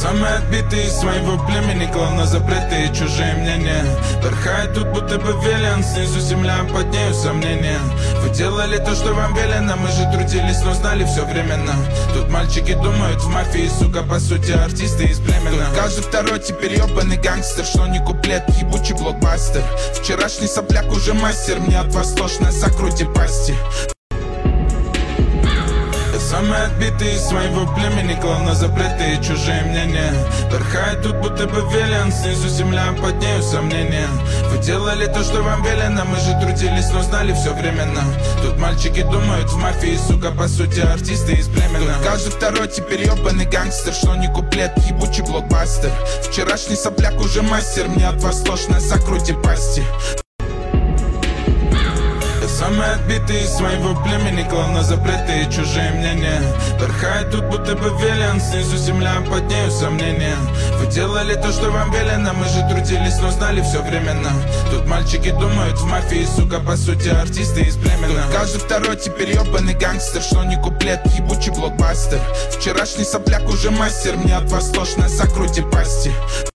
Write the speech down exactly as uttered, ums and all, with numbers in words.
Самые отбитые из своего племени, клоуны запреты и чужие мнения. Порхает тут будто бы велен, снизу земля, а под нею сомнения. Вы делали то, что вам велено, мы же трудились, но знали все временно. Тут мальчики думают в мафии, сука, по сути артисты из племени. Тут каждый второй теперь ебаный гангстер, что не куплет, ебучий блокбастер. Вчерашний сопляк уже мастер, мне от вас тошно, закройте пасти. Самые отбитые из своего племени, клоуны запреты и чужие мнения. Порхает тут будто бы велен, снизу земля, а под нею сомнения. Вы делали то, что вам велено, мы же трудились, но знали все временно. Тут мальчики думают в мафии, сука, по сути артисты из племени. Тут каждый второй теперь ебаный гангстер, что не куплет, ебучий блокбастер. Вчерашний сопляк уже мастер, мне от вас тошно, закройте пасти. Самые отбитые из своего племени, клоуны запреты и чужие мнения. Порхает тут будто бы велен, снизу земля, а под нею сомнения. Вы делали то, что вам велено, мы же трудились, но знали все временно. Тут мальчики думают в мафии, сука, по сути артисты из племени. Тут каждый второй теперь ебаный гангстер, что не куплет, ебучий блокбастер. Вчерашний сопляк уже мастер, мне от вас тошно, закройте пасти.